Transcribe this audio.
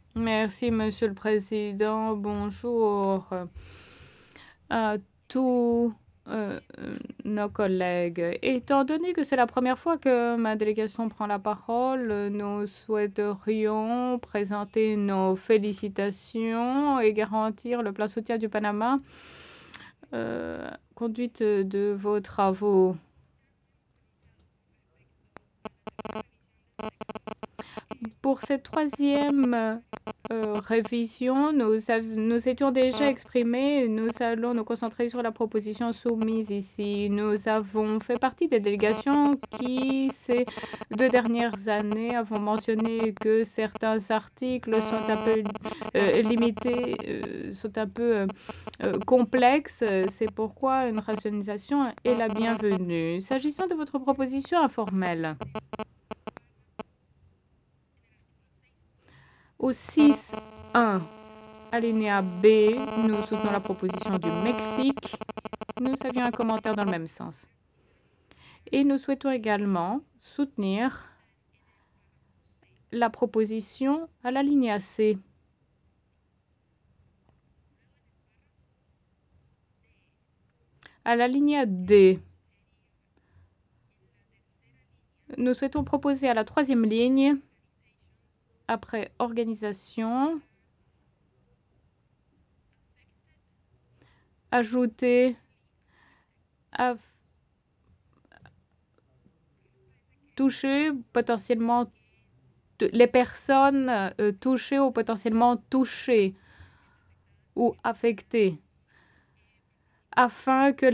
Merci, Monsieur le Président. Bonjour à tous nos collègues. Étant donné que c'est la première fois que ma délégation prend la parole, nous souhaiterions présenter nos félicitations et garantir le plein soutien du Panama conduite de vos travaux. Pour cette troisième révision, nous étions déjà exprimés. Nous allons nous concentrer sur la proposition soumise ici. Nous avons fait partie des délégations qui, ces 2 dernières années, avons mentionné que certains articles sont un peu limités, sont un peu complexes. C'est pourquoi une rationalisation est la bienvenue. S'agissant de votre proposition informelle, au 6.1, alinéa B, nous soutenons la proposition du Mexique. Nous avions un commentaire dans le même sens. Et nous souhaitons également soutenir la proposition à l'alinéa C. À l'alinéa D, nous souhaitons proposer à la troisième ligne, après organisation, ajouter toucher potentiellement les personnes touchées ou potentiellement touchées ou affectées, afin que